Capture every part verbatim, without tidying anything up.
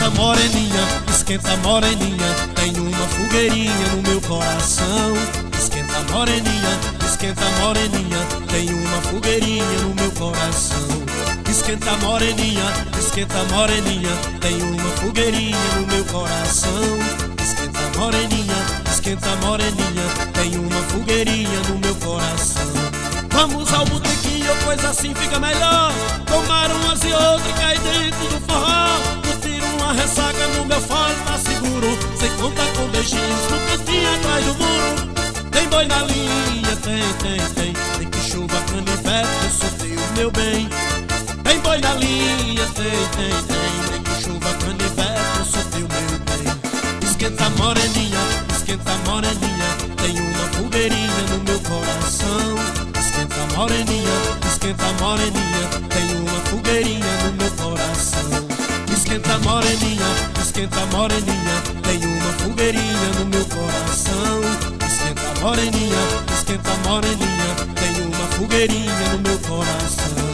Esquenta moreninha, esquenta moreninha, tem uma fogueirinha no meu coração. Esquenta moreninha, esquenta moreninha, tem uma fogueirinha no meu coração. Esquenta moreninha, esquenta moreninha, tem uma fogueirinha no meu coração. Esquenta moreninha, esquenta moreninha, tem uma fogueirinha no meu coração. Vamos ao botequinho, pois assim fica melhor. Tomar umas e outras e cair dentro do forró. Curtir uma ressaca no meu fole, tá seguro. Sem contar com beijinhos no cantinho atrás do muro. Tem boi na linha, tem, tem, tem. Tem que chuva, canivete, eu sou teu, meu bem. Tem boi na linha, tem, tem, tem. Tem que chuva, canivete, eu sou teu, meu bem. Esquenta moreninha, esquenta moreninha, tem uma fogueirinha no meu coração. Esquenta moreninha, esquenta moreninha, tem uma fogueirinha no meu coração. Esquenta moreninha, esquenta moreninha, tem uma fogueirinha no meu coração. Esquenta moreninha, esquenta moreninha, tem uma fogueirinha no meu coração.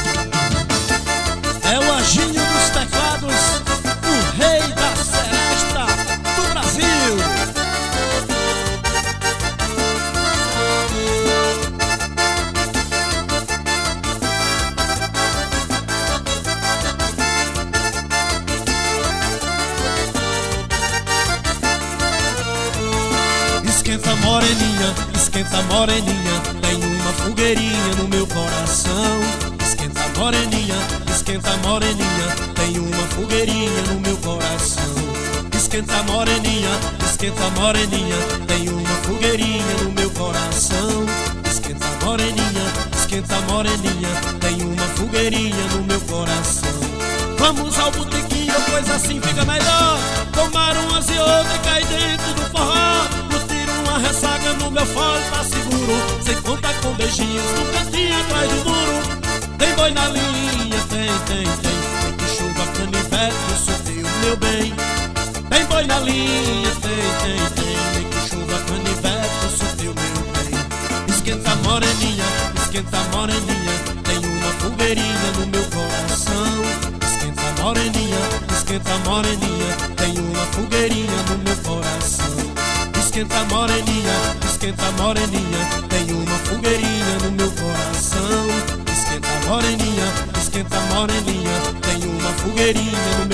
É o Agínio dos teclados, o rei da seresta do Brasil. Esquenta moreninha, esquenta moreninha, tem uma fogueirinha no meu coração. Esquenta moreninha, esquenta moreninha, tem uma fogueirinha no meu coração. Esquenta moreninha, esquenta moreninha, tem uma fogueirinha no meu coração. Esquenta moreninha, esquenta moreninha, tem uma fogueirinha no meu coração. Vamos ao botequinho, pois assim fica melhor. Tomar umas e outras e cair dentro do forró. Uma ressaca no meu fole, tá seguro. Sem contar com beijinhos no cantinho atrás do muro. Tem boi na linha, tem, tem, tem. Tem que chuva, canivete, eu sou teu, meu bem. Tem boi na linha, tem, tem, tem. Tem que chuva, canivete, eu sou teu, meu bem. Esquenta moreninha, esquenta moreninha, tem uma fogueirinha no meu coração. Esquenta moreninha, esquenta moreninha, tem uma fogueirinha no meu coração. Esquenta moreninha, esquenta moreninha, tem uma fogueirinha no meu coração. Esquenta moreninha, esquenta moreninha, tem uma fogueirinha no meu